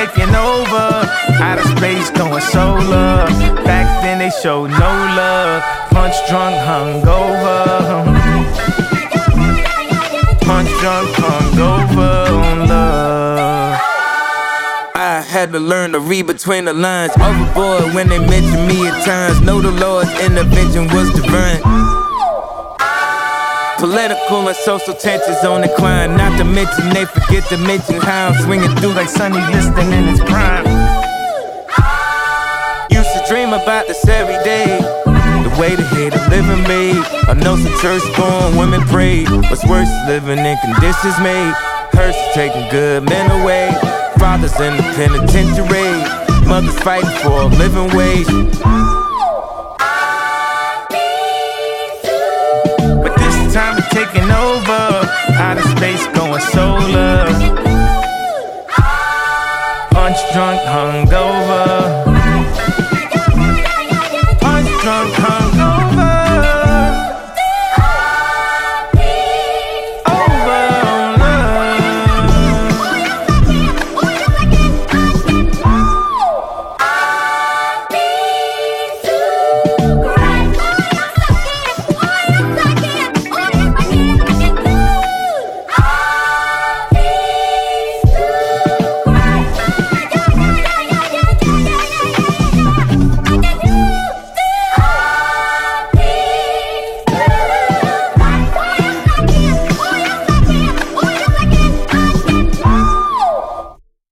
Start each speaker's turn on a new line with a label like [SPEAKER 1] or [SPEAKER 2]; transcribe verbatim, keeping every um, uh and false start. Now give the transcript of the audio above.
[SPEAKER 1] taking over. Outer space going solar. Back then they showed no love. Punch drunk, hungover. Punch drunk, hungover on love.
[SPEAKER 2] I had to learn to read between the lines. Overboard when they mention me at times. Know the Lord's intervention was divine. Political and social tensions on the climb. Not to mention they forget to mention how I'm swinging through like Sonny Liston in his prime. Used to dream about this every day. The way the hater living made. I know some church-going women pray. What's worse is living in conditions made. Hearse taking good men away. Fathers in the penitentiary. Mothers fighting for a living wage.
[SPEAKER 1] But this time it's taking over. Outer